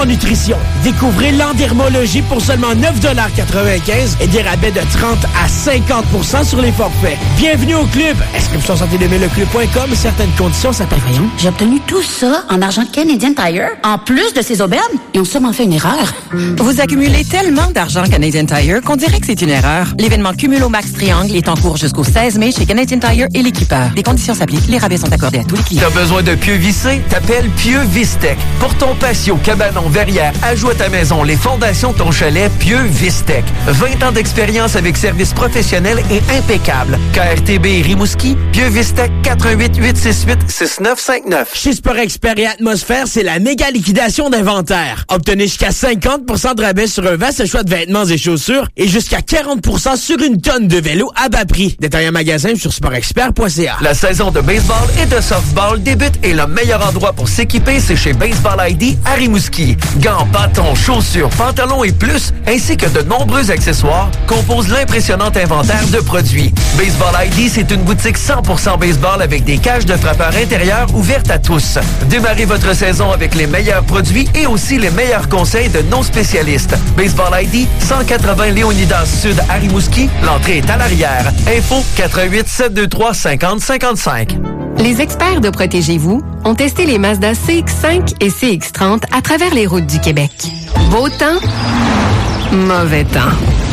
en nutrition. Découvrez l'endermologie pour seulement 9,95 $ et des rabais de 30 à 50% sur les forfaits. Bienvenue au club. Inscription santé2000leclub.com. Certaines conditions s'appliquent. Voyons, j'ai obtenu tout ça en argent Canadian Tire, en plus de ces aubaines. Ils ont sûrement fait une erreur. Vous accumulez tellement d'argent Canadian Tire qu'on dirait que c'est une erreur. L'événement Cumulo Max Triangle est en cours jusqu'au 16 mai chez Canadian Tire et l'équipeur. Des conditions s'appliquent. Les rabais sont accordés à tous les clients. T'as besoin de pieux vissés? T'appelles Pieux Vistec. Pour ton patio, cabanon, verrière, ajout à ta maison, les fondations de ton chalet, Pieux Vistec. 20 ans d'expérience avec service professionnel et impeccable. KRTB Rimouski, Pieux Vistec, 88 868 6959. Chez Sport Expert et Atmosphère, c'est la méga liquidation d'inventaire. Obtenez jusqu'à 50% de rabais sur un vaste choix de vêtements et chaussures et jusqu'à 40% sur une tonne de vélos à bas prix. Détail en magasin sur sportexpert.ca. La saison de baseball et de softball débute et le meilleur endroit pour s'équiper, c'est chez Baseball ID à Rimouski. Gants, bâtons, chaussures, pantalons et plus, ainsi que de nombreux accessoires, composent l'impressionnant inventaire de produits. Baseball ID, c'est une boutique 100% baseball avec des cages de frappeurs intérieurs ouvertes à tous. Démarrez votre saison avec les meilleurs produits et aussi les meilleurs conseils de nos spécialistes. Baseball ID, 180 Léonidas Sud à Rimouski. L'entrée est à l'arrière. Info 88 723 50 55. Les experts de Protégez-vous ont testé les Mazda CX-5 et CX-30 à travers les routes du Québec. Beau temps, mauvais temps.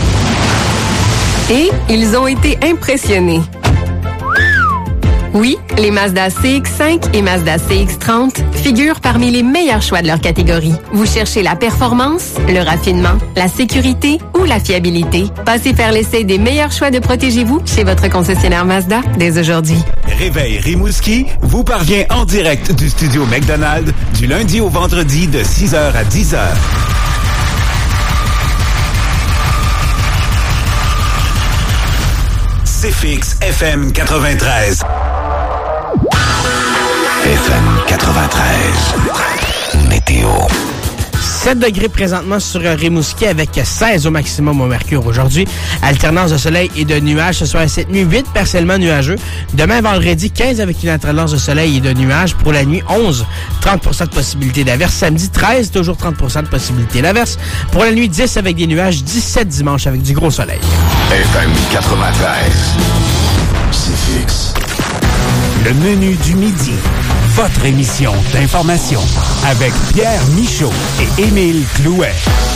Et ils ont été impressionnés. Oui, les Mazda CX-5 et Mazda CX-30 figurent parmi les meilleurs choix de leur catégorie. Vous cherchez la performance, le raffinement, la sécurité ou la fiabilité? Passez faire l'essai des meilleurs choix de Protégez-vous chez votre concessionnaire Mazda dès aujourd'hui. Réveil Rimouski vous parvient en direct du studio McDonald's du lundi au vendredi de 6h à 10h. CFX FM 93. FM 93. Météo. 7 degrés présentement sur Rimouski avec 16 au maximum au mercure aujourd'hui. Alternance de soleil et de nuages ce soir et cette nuit, 8 partiellement nuageux. Demain vendredi, 15 avec une alternance de soleil et de nuages. Pour la nuit, 11, 30% de possibilité d'averse. Samedi, 13, toujours 30% de possibilité d'averse. Pour la nuit, 10 avec des nuages. 17 dimanche avec du gros soleil. FM 93. C'est fixe. Le menu du midi. Votre émission d'information avec Pierre Michaud et Émile Clouet.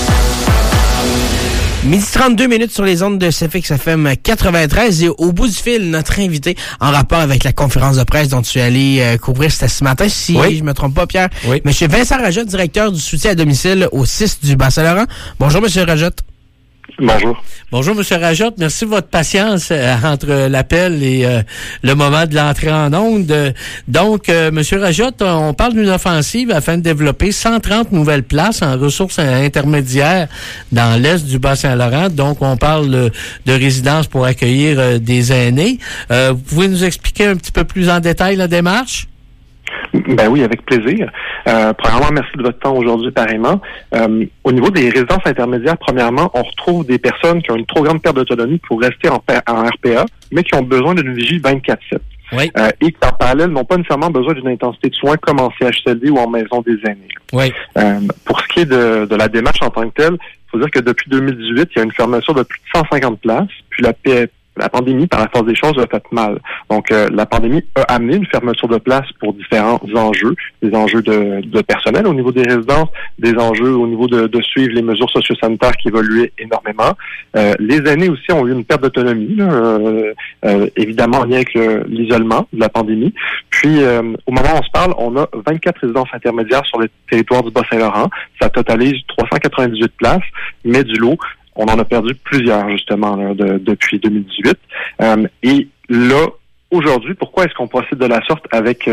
Midi 32 minutes sur les ondes de CFX FM 93 et au bout du fil, notre invité en rapport avec la conférence de presse dont tu es allé couvrir ce matin, si je me trompe pas, Pierre. Oui. Monsieur Vincent Rajotte, directeur du soutien à domicile au 6 du Bas-Saint-Laurent. Bonjour, Monsieur Rajotte. Bonjour. Bonjour, M. Rajotte. Merci de votre patience entre l'appel et le moment de l'entrée en onde. Donc, M. Rajotte, on parle d'une offensive afin de développer 130 nouvelles places en ressources intermédiaires dans l'est du Bas-Saint-Laurent. Donc, on parle de résidences pour accueillir des aînés. Vous pouvez nous expliquer un petit peu plus en détail la démarche? Ben oui, avec plaisir. Premièrement, merci de votre temps aujourd'hui, pareillement. Au niveau des résidences intermédiaires, premièrement, on retrouve des personnes qui ont une trop grande perte d'autonomie pour rester en RPA, mais qui ont besoin d'une vigie 24/7. Oui. Et qui, en parallèle, n'ont pas nécessairement besoin d'une intensité de soins comme en CHSLD ou en maison des aînés. Oui. Pour ce qui est de la démarche en tant que telle, il faut dire que depuis 2018, il y a une fermeture de plus de 150 places, puis la pandémie, par la force des choses, a fait mal. Donc, la pandémie a amené une fermeture de place pour différents enjeux, des enjeux de personnel au niveau des résidences, des enjeux au niveau de suivre les mesures socio-sanitaires qui évoluaient énormément. Les aînés aussi ont eu une perte d'autonomie, évidemment en lien avec l'isolement de la pandémie. Puis, au moment où on se parle, on a 24 résidences intermédiaires sur le territoire du Bas-Saint-Laurent. Ça totalise 398 places, mais du lot, on en a perdu plusieurs, justement, là, depuis 2018. Et là, aujourd'hui, pourquoi est-ce qu'on procède de la sorte avec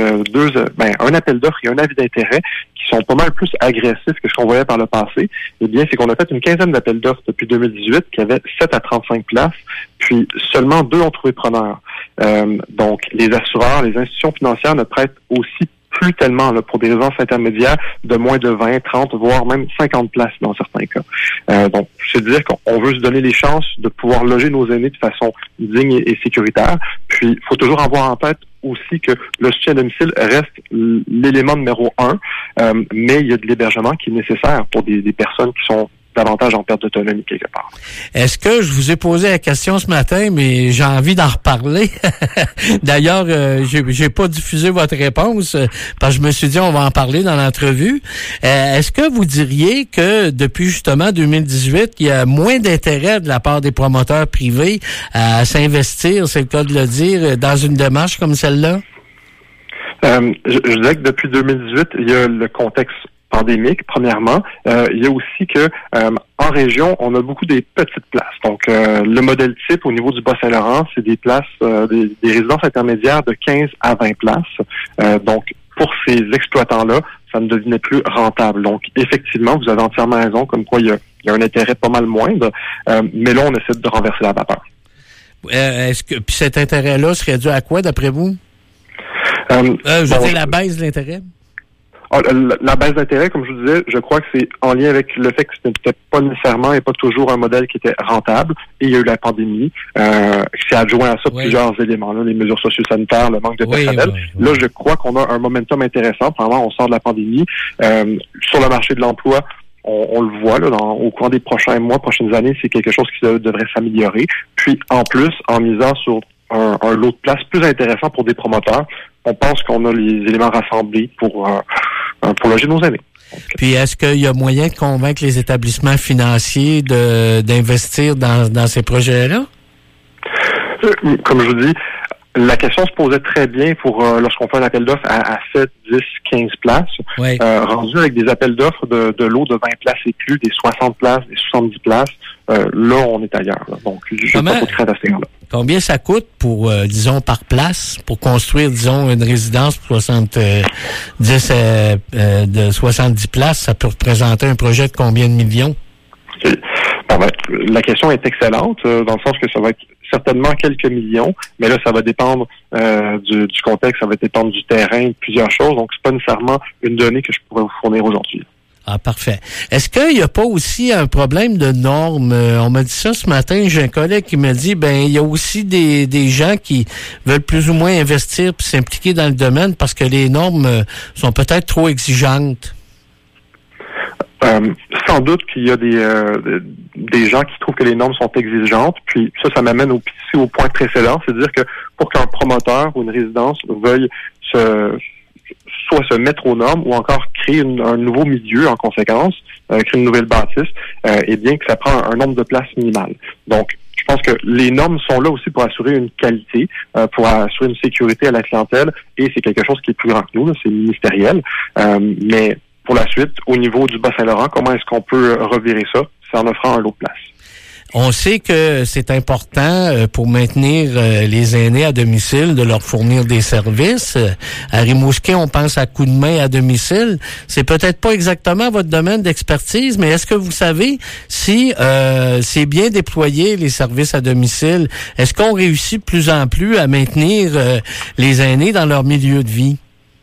un appel d'offres et un avis d'intérêt qui sont pas mal plus agressifs que ce qu'on voyait par le passé? Eh bien, c'est qu'on a fait une quinzaine d'appels d'offres depuis 2018 qui avaient 7 à 35 places, puis seulement 2 ont trouvé preneur. Donc, les assureurs, les institutions financières ne prêtent aussi plus tellement là, pour des résidences intermédiaires de moins de 20, 30, voire même 50 places dans certains cas. Donc, c'est-à-dire qu'on veut se donner les chances de pouvoir loger nos aînés de façon digne et sécuritaire. Puis, il faut toujours avoir en tête aussi que le soutien à domicile reste l'élément numéro 1, mais il y a de l'hébergement qui est nécessaire pour des personnes qui sont davantage en perte d'autonomie quelque part. Est-ce que je vous ai posé la question ce matin, mais j'ai envie d'en reparler. D'ailleurs, j'ai pas diffusé votre réponse parce que je me suis dit on va en parler dans l'entrevue. Est-ce que vous diriez que depuis justement 2018, il y a moins d'intérêt de la part des promoteurs privés à s'investir, c'est le cas de le dire, dans une démarche comme celle-là? Je dirais que depuis 2018, il y a le contexte pandémique, premièrement. Il y a aussi que en région, on a beaucoup des petites places. Donc, le modèle type au niveau du Bas-Saint-Laurent, c'est des places, des résidences intermédiaires de 15 à 20 places. Donc, pour ces exploitants-là, ça ne devenait plus rentable. Donc, effectivement, vous avez entièrement raison, comme quoi il y a un intérêt pas mal moindre, mais là, on essaie de renverser la vapeur. Est-ce que puis cet intérêt-là serait dû à quoi, d'après vous? Je veux dire la baisse de l'intérêt? La baisse d'intérêt, comme je vous disais, je crois que c'est en lien avec le fait que ce n'était pas nécessairement et pas toujours un modèle qui était rentable. Et il y a eu la pandémie, qui s'est adjoint à ça plusieurs éléments, là, les mesures socio-sanitaires, le manque de personnel. Là, je crois qu'on a un momentum intéressant. Pendant on sort de la pandémie. Sur le marché de l'emploi, on le voit là, au cours des prochains mois, prochaines années, c'est quelque chose qui devrait s'améliorer. Puis, en plus, en misant sur un lot de places plus intéressant pour des promoteurs, on pense qu'on a les éléments rassemblés pour loger nos aînés. Puis, est-ce qu'il y a moyen de convaincre les établissements financiers d'investir dans ces projets-là? Comme je vous dis, la question se posait très bien pour lorsqu'on fait un appel d'offres à 7, 10, 15 places. Oui. Rendu avec des appels d'offres de lots de 20 places et plus, des 60 places, des 70 places, là, on est ailleurs. Là. Donc, je n'ai pas trop de crainte à ce niveau-là. Combien ça coûte pour, disons, par place, pour construire, disons, une résidence pour 70 places? Ça peut représenter un projet de combien de millions? Bon, la question est excellente, dans le sens que ça va être certainement quelques millions, mais là, ça va dépendre du contexte, ça va dépendre du terrain, de plusieurs choses. Donc, c'est pas nécessairement une donnée que je pourrais vous fournir aujourd'hui. Ah, parfait. Est-ce qu'il n'y a pas aussi un problème de normes? On m'a dit ça ce matin, j'ai un collègue qui m'a dit, il y a aussi des gens qui veulent plus ou moins investir puis s'impliquer dans le domaine parce que les normes sont peut-être trop exigeantes. Sans doute qu'il y a des gens qui trouvent que les normes sont exigeantes, puis ça m'amène aussi au point précédent, c'est-à-dire que pour qu'un promoteur ou une résidence veuille soit se mettre aux normes ou encore créer un nouveau milieu en conséquence, créer une nouvelle bâtisse, et bien que ça prend un nombre de places minimal. Donc, je pense que les normes sont là aussi pour assurer une qualité, pour assurer une sécurité à la clientèle, et c'est quelque chose qui est plus grand que nous, là, c'est ministériel, mais pour la suite, au niveau du Bas-Saint-Laurent, comment est-ce qu'on peut revirer ça? C'est en offrant un lot de place. On sait que c'est important pour maintenir les aînés à domicile, de leur fournir des services. À Rimouski, on pense à coup de main à domicile. C'est peut-être pas exactement votre domaine d'expertise, mais est-ce que vous savez si c'est bien déployé, les services à domicile? Est-ce qu'on réussit de plus en plus à maintenir les aînés dans leur milieu de vie?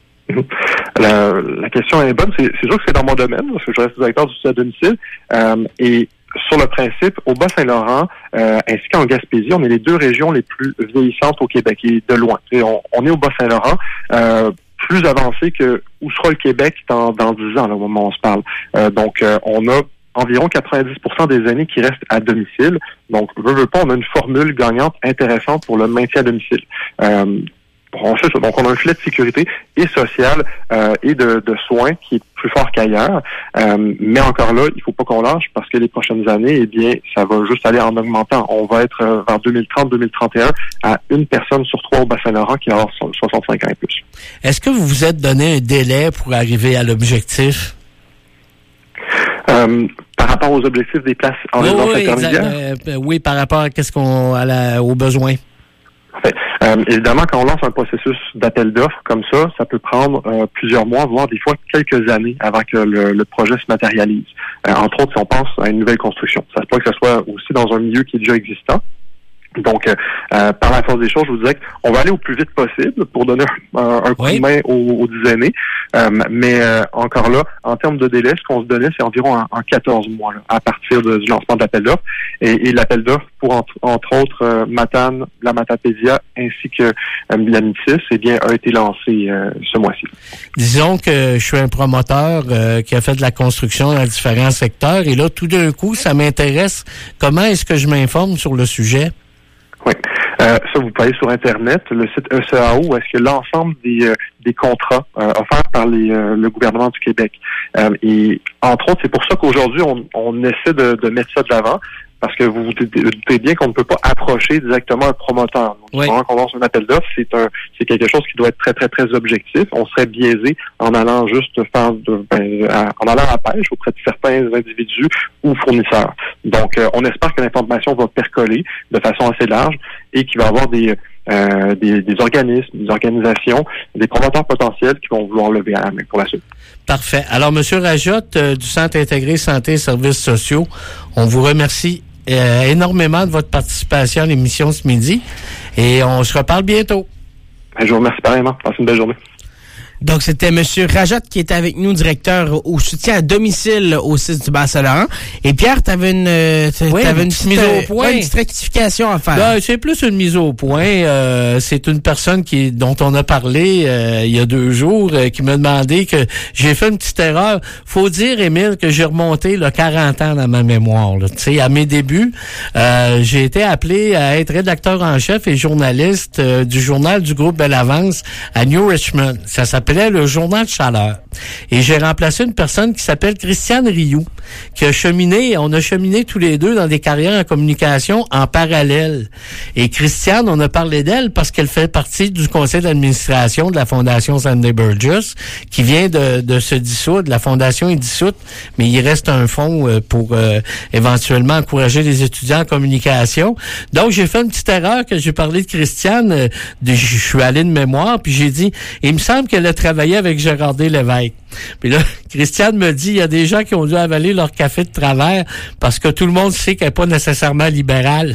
La question est bonne. C'est sûr que c'est dans mon domaine, parce que je reste directeur du soutien à domicile. Et sur le principe, au Bas-Saint-Laurent, ainsi qu'en Gaspésie, on est les deux régions les plus vieillissantes au Québec, et de loin. Et on est au Bas-Saint-Laurent, plus avancé que où sera le Québec dans 10 ans, là, au moment où on se parle. Donc, on a environ 90% des aînés qui restent à domicile. Donc, veut pas, on a une formule gagnante intéressante pour le maintien à domicile. Donc, on a un filet de sécurité et social et de soins qui est plus fort qu'ailleurs. Mais encore là, il faut pas qu'on lâche parce que les prochaines années, eh bien, ça va juste aller en augmentant. On va être vers 2030-2031 à une personne sur 3 au Bas-Saint-Laurent qui a 65 ans et plus. Est-ce que vous vous êtes donné un délai pour arriver à l'objectif? Par rapport aux objectifs des places en résidence intermédiaire? Oui, par rapport à aux besoins. Évidemment, quand on lance un processus d'appel d'offres comme ça peut prendre plusieurs mois, voire des fois quelques années avant que le projet se matérialise. Entre autres, si on pense à une nouvelle construction. Ça se peut que ce soit aussi dans un milieu qui est déjà existant. Donc, par la force des choses, je vous dirais qu'on va aller au plus vite possible pour donner un coup de main aux 10 aînés. Mais encore là, en termes de délai, ce qu'on se donnait, c'est environ en 14 mois là, à partir du lancement de l'appel d'offres. Et l'appel d'offres pour, entre autres, Matane, la Matapédia, ainsi que Miamitis, eh bien, a été lancé ce mois-ci. Disons que je suis un promoteur qui a fait de la construction dans différents secteurs. Et là, tout d'un coup, ça m'intéresse. Comment est-ce que je m'informe sur le sujet? Oui. Ça, vous pouvez aller sur Internet, le site ECAO, où est-ce que l'ensemble des contrats offerts par le gouvernement du Québec. Et entre autres, c'est pour ça qu'aujourd'hui, on essaie de mettre ça de l'avant. Parce que vous vous doutez bien qu'on ne peut pas approcher directement un promoteur. Donc, pendant qu'on lance un appel d'offres, c'est quelque chose qui doit être très, très, très objectif. On serait biaisé en allant juste en allant à la pêche auprès de certains individus ou fournisseurs. Donc, on espère que l'information va percoler de façon assez large et qu'il va y avoir des organismes, des organisations, des promoteurs potentiels qui vont vouloir lever à la main pour la suite. Parfait. Alors, M. Rajotte, du Centre intégré santé et services sociaux, on vous remercie énormément de votre participation à l'émission ce midi et on se reparle bientôt. Je vous remercie pareillement. Passez une belle journée. Donc, c'était M. Rajotte qui était avec nous, directeur au soutien à domicile au 6 du Bas-Saint-Laurent. Et Pierre, t'avais une petite mise au point, une petite rectification à faire. Ben, c'est plus une mise au point. C'est une personne dont on a parlé il y a 2 jours qui m'a demandé que j'ai fait une petite erreur. Faut dire, Émile, que j'ai remonté 40 ans dans ma mémoire. Tu sais, à mes débuts, j'ai été appelé à être rédacteur en chef et journaliste du journal du groupe Belle Avance à New Richmond. Ça s'appelait le Journal de Chaleur. Et j'ai remplacé une personne qui s'appelle Christiane Rioux, qui a cheminé, on a cheminé tous les deux dans des carrières en communication en parallèle. Et Christiane, on a parlé d'elle parce qu'elle fait partie du conseil d'administration de la Fondation Sandy Burgess, qui vient de se dissoudre. La Fondation est dissoute, mais il reste un fonds pour éventuellement encourager les étudiants en communication. Donc, j'ai fait une petite erreur que j'ai parlé de Christiane. Je suis allé de mémoire, puis j'ai dit, il me semble qu'elle a travaillé avec Gérard Lévesque. Puis là, Christiane me dit, il y a des gens qui ont dû avaler leur café de travers parce que tout le monde sait qu'elle n'est pas nécessairement libérale.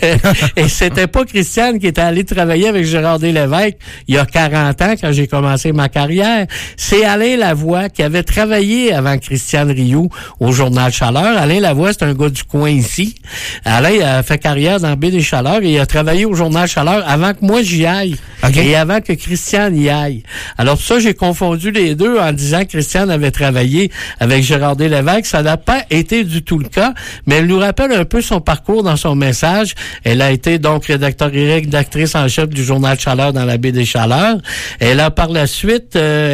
Et c'était pas Christiane qui était allée travailler avec Gérard Lévesque il y a 40 ans quand j'ai commencé ma carrière. C'est Alain Lavoie qui avait travaillé avant Christiane Rioux au Journal Chaleur. Alain Lavoie, c'est un gars du coin ici. Alain a fait carrière dans Baie des Chaleurs et il a travaillé au Journal Chaleur avant que moi j'y aille. Okay. Et avant que Christiane y aille. Alors pour ça, j'ai confondu les deux en disant que Christiane avait travaillé avec Gérard Lévesque. Ça n'a pas été du tout le cas, mais elle nous rappelle un peu son parcours dans son message. Elle a été donc rédactrice en chef du Journal Chaleur dans la Baie des Chaleurs. Elle a par la suite,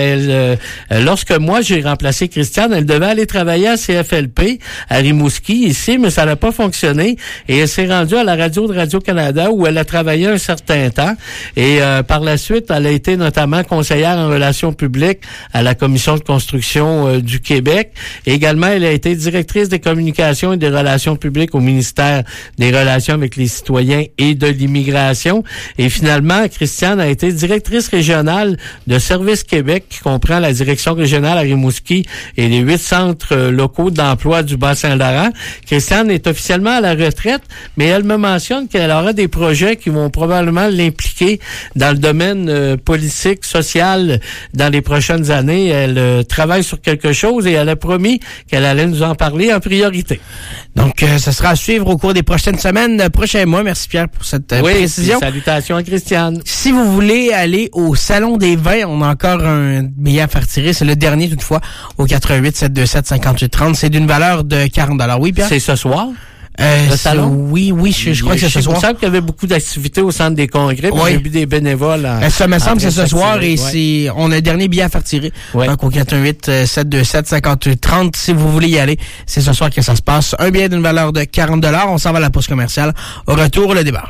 lorsque moi j'ai remplacé Christiane, elle devait aller travailler à CFLP à Rimouski ici, mais ça n'a pas fonctionné et elle s'est rendue à la radio de Radio-Canada où elle a travaillé un certain temps et par la suite, elle a été notamment conseillère en relations publiques à la Commission de construction du Québec. Et également, elle a été directrice des communications et des relations publiques au ministère des Relations avec les citoyens et de l'immigration. Et finalement, Christiane a été directrice régionale de Service Québec, qui comprend la direction régionale à Rimouski et les 8 centres locaux d'emploi du Bas-Saint-Laurent. Christiane est officiellement à la retraite, mais elle me mentionne qu'elle aura des projets qui vont probablement l'impliquer dans le domaine politique, social dans les prochaines années. Elle travaille sur quelque chose et elle a promis qu'elle allait nous en parler en priorité. Donc, ce sera à suivre au cours des prochaines semaines, prochains mois. Merci Pierre pour cette précision. Salutations à Christiane. Si vous voulez aller au Salon des vins, on a encore un billet à faire tirer. C'est le dernier toutefois au 88 727 58 30. C'est d'une valeur de 40 $. Oui, Pierre? C'est ce soir? Le salon? Oui, je crois que c'est ce soir. Il me semble qu'il y avait beaucoup d'activités au centre des congrès. Oui. J'ai vu des bénévoles. Ça me semble que c'est ce soir et on a le dernier billet à faire tirer. Oui. Donc au 418-727 58 30, si vous voulez y aller, c'est ce soir que ça se passe. Un billet d'une valeur de 40 $. On s'en va à la pause commerciale. Au retour, le débat.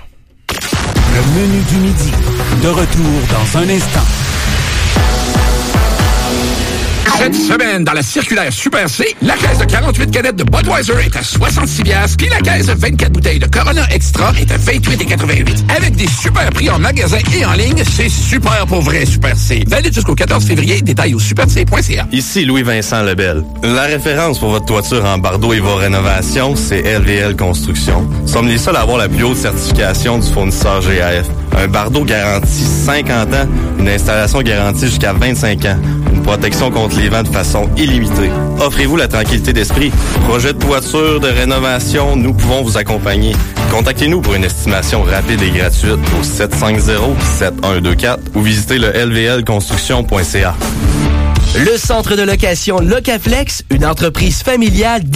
Le menu du midi. De retour dans un instant. Cette semaine, dans la circulaire Super C, la caisse de 48 canettes de Budweiser est à 66$, puis la caisse de 24 bouteilles de Corona Extra est à 28,88$. Avec des super prix en magasin et en ligne, c'est super pour vrai Super C. Valide jusqu'au 14 février, détails au superc.ca. Ici Louis-Vincent Lebel. La référence pour votre toiture en bardeau et vos rénovations, c'est LVL Construction. Nous sommes les seuls à avoir la plus haute certification du fournisseur GAF. Un bardeau garanti 50 ans, une installation garantie jusqu'à 25 ans, une protection contre les vents de façon illimitée. Offrez-vous la tranquillité d'esprit. Projet de toiture, de rénovation, nous pouvons vous accompagner. Contactez-nous pour une estimation rapide et gratuite au 750-7124 ou visitez le lvlconstruction.ca. Le centre de location Locaflex, une entreprise familiale